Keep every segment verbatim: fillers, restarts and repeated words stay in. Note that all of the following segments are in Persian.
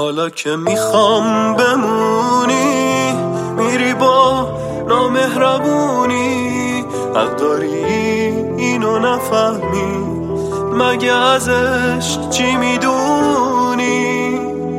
حالا که میخوام بمونی میری با نامهربونی، حق داری اینو نفهمی، مگه ازش چی میدونی؟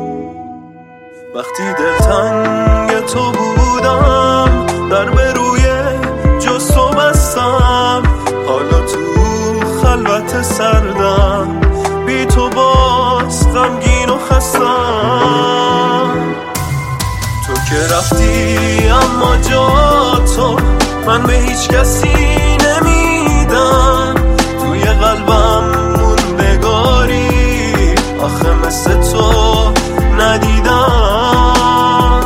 وقتی دلتنگ تو بودم در به روی جستو بستم، حالا تو خلوت سردم بی تو باز غمگین و خستم. تو که رفتی اما جا تو من به هیچ کسی نمیدم، توی قلبم موندگاری آخه مثل تو ندیدم.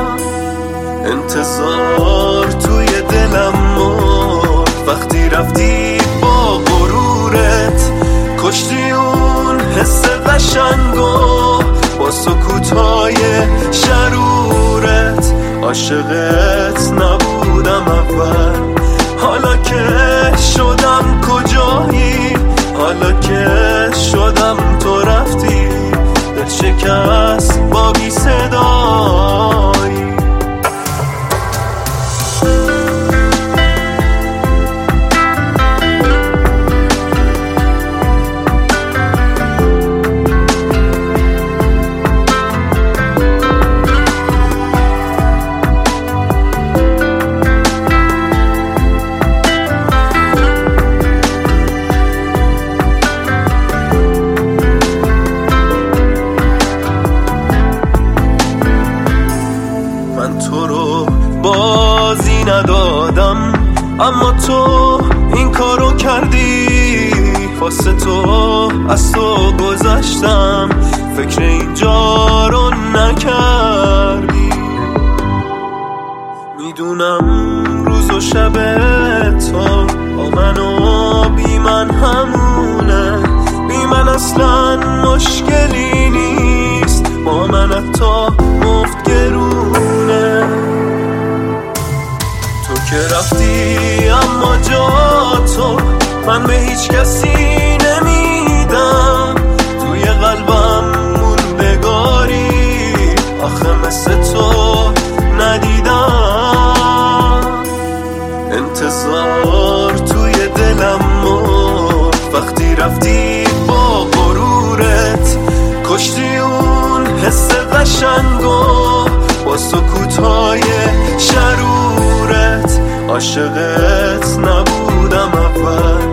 انتظار توی دلم مرد وقتی رفتی با غرورت، کشتی اون حس قشنگو با سکوتای شرورت. عاشقت نبودم اول، حالا که شدم کجایی؟ حالا که شدم تو رفتی، دل شکست با بی صدایی. تو رو بازی ندادم اما تو این کارو کردی، واسه تو از تو گذشتم، فکر اینجا رو نکردی. میدونم روز و شب تو با من و بی من همونه، بی من اصلا مشکلی نیست، با من حتی مفت گرونه. تو که رفتی اما جا تو من به هیچ کسی نمیدم، توی قلبم موندگاری آخه مثل تو ندیدم. انتظار توی دلم مرد وقتی رفتی با غرورت، کشتی اون حس قشنگو با سکوتای شرورت. عاشقت نبودم اول،